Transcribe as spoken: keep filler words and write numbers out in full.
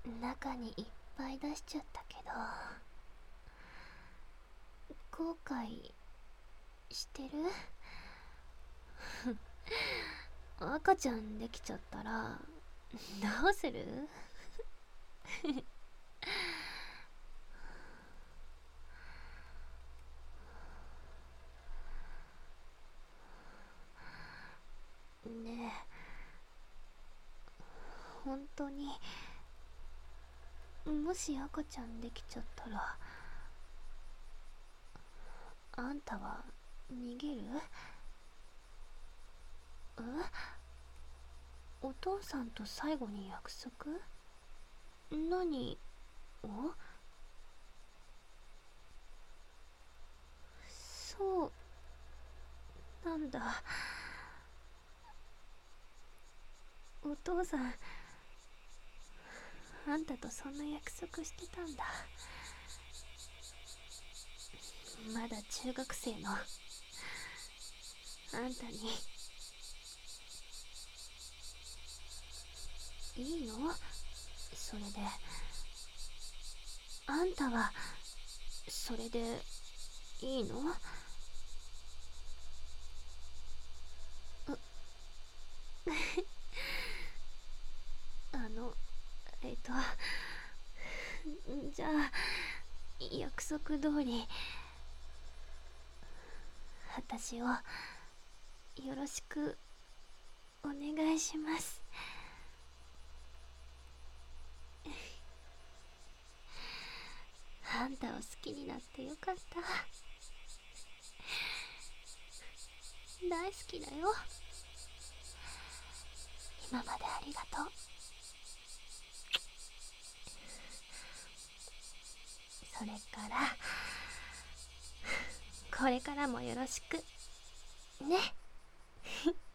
中にいっぱい出しちゃったけど、後悔してる？赤ちゃんできちゃったらどうする？ねえ、本当にもし赤ちゃんできちゃったらあんたは逃げる？え？お父さんと最後に約束？何を？そうなんだ。お父さん、あんたとそんな約束してたんだ。まだ中学生のあんたに。いいの？それで。あんたはそれでいいの？あのえっとじゃあ約束通り私をよろしくお願いします。あんたを好きになってよかった。大好きだよ。今までありがとう。それからこれからもよろしくね。